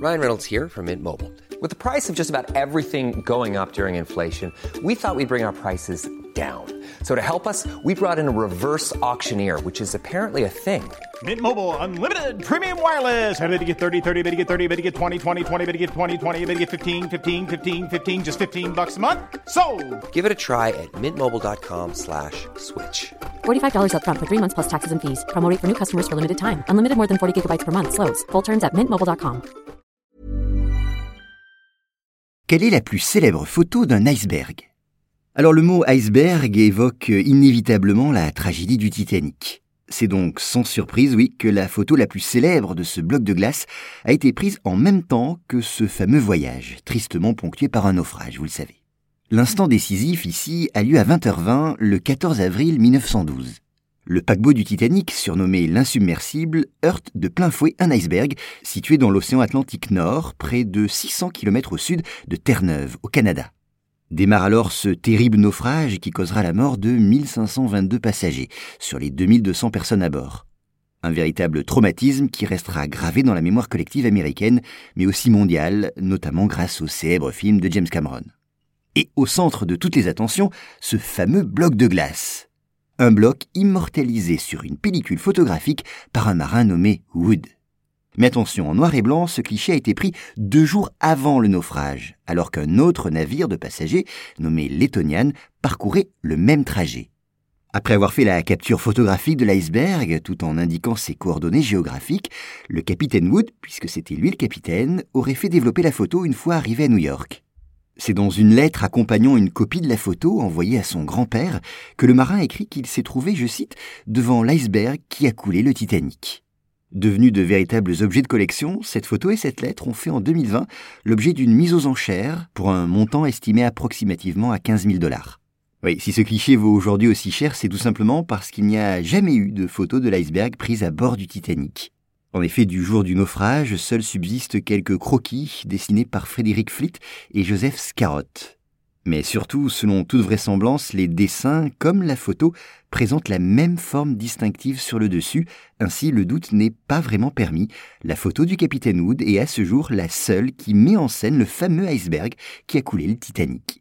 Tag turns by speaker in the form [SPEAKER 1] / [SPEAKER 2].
[SPEAKER 1] Ryan Reynolds here from Mint Mobile. With the price of just about everything going up during inflation, we thought we'd bring our prices down. So to help us, we brought in a reverse auctioneer, which is apparently a thing.
[SPEAKER 2] Mint Mobile Unlimited Premium Wireless. How to get 30, 30, bit to get 30, bit to get 20, 20, 20, bit to get 20, 20, bit to get 15, 15, 15, 15, just $15 a month? Sold!
[SPEAKER 1] Give it a try at mintmobile.com/switch.
[SPEAKER 3] $45 up front for 3 months plus taxes and fees. Promo rate for new customers for limited time. Unlimited more than 40 gigabytes per month. Slows full terms at mintmobile.com.
[SPEAKER 4] Quelle est la plus célèbre photo d'un iceberg ? Alors le mot iceberg évoque inévitablement la tragédie du Titanic. C'est donc sans surprise, oui, que la photo la plus célèbre de ce bloc de glace a été prise en même temps que ce fameux voyage, tristement ponctué par un naufrage, vous le savez. L'instant décisif ici a lieu à 20h20 le 14 avril 1912. Le paquebot du Titanic, surnommé l'insubmersible, heurte de plein fouet un iceberg situé dans l'océan Atlantique Nord, près de 600 km au sud de Terre-Neuve, au Canada. Démarre alors ce terrible naufrage qui causera la mort de 1522 passagers sur les 2200 personnes à bord. Un véritable traumatisme qui restera gravé dans la mémoire collective américaine, mais aussi mondiale, notamment grâce au célèbre film de James Cameron. Et au centre de toutes les attentions, ce fameux bloc de glace. Un bloc immortalisé sur une pellicule photographique par un marin nommé Wood. Mais attention, en noir et blanc, ce cliché a été pris 2 jours avant le naufrage, alors qu'un autre navire de passagers, nommé l'Etonian, parcourait le même trajet. Après avoir fait la capture photographique de l'iceberg, tout en indiquant ses coordonnées géographiques, le capitaine Wood, puisque c'était lui le capitaine, aurait fait développer la photo une fois arrivé à New York. C'est dans une lettre accompagnant une copie de la photo envoyée à son grand-père que le marin écrit qu'il s'est trouvé, je cite, « devant l'iceberg qui a coulé le Titanic ». Devenus de véritables objets de collection, cette photo et cette lettre ont fait en 2020 l'objet d'une mise aux enchères pour un montant estimé approximativement à $15 000. Oui, si ce cliché vaut aujourd'hui aussi cher, c'est tout simplement parce qu'il n'y a jamais eu de photo de l'iceberg prise à bord du Titanic. En effet, du jour du naufrage, seuls subsistent quelques croquis dessinés par Frédéric Flitt et Joseph Scarrott. Mais surtout, selon toute vraisemblance, les dessins, comme la photo, présentent la même forme distinctive sur le dessus. Ainsi, le doute n'est pas vraiment permis. La photo du capitaine Wood est à ce jour la seule qui met en scène le fameux iceberg qui a coulé le Titanic.